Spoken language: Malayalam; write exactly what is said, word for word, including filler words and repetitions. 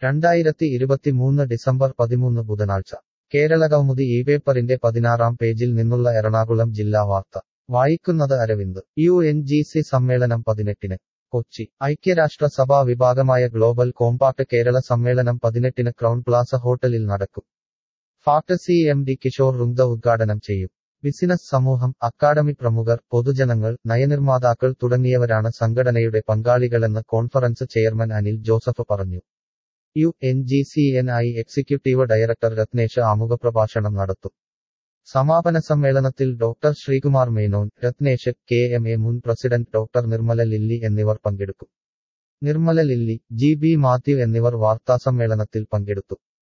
രണ്ടായിരത്തി ഇരുപത്തിമൂന്ന് ഡിസംബർ പതിമൂന്ന് ബുധനാഴ്ച കേരളകൗമുദി ഈ പേപ്പറിന്റെ പതിനാറാം പേജിൽ നിന്നുള്ള എറണാകുളം ജില്ലാ വാർത്ത വായിക്കുന്നത് Aravind. U N G C സമ്മേളനം പതിനെട്ടിന് കൊച്ചി. ഐക്യരാഷ്ട്രസഭാ വിഭാഗമായ ഗ്ലോബൽ കോമ്പാക്ട് കേരള സമ്മേളനം പതിനെട്ടിന് ക്രൗൺ പ്ലാസ ഹോട്ടലിൽ നടക്കും. FACT C M D Kishore Runga ഉദ്ഘാടനം ചെയ്യും. ബിസിനസ് സമൂഹം, അക്കാദമി പ്രമുഖർ, പൊതുജനങ്ങൾ, നയനിർമ്മാതാക്കൾ തുടങ്ങിയവരാണ് സംഘടനയുടെ പങ്കാളികളെന്ന് കോൺഫറൻസ് ചെയർമാൻ അനിൽ ജോസഫ് പറഞ്ഞു. U N G C N I executive director Ratnesh ആമുഖപ്രഭാഷണം നടത്തും. സമാപന സമ്മേളനത്തിൽ doctor Sreekumar Menon, Ratnesh, K M A മുൻ പ്രസിഡന്റ് ഡോക്ടർ നിർമ്മല ലില്ലി എന്നിവർ പങ്കെടുക്കും. നിർമ്മല ലില്ലി, ജി ബി മാത്യു എന്നിവർ വാർത്താസമ്മേളനത്തിൽ പങ്കെടുത്തു.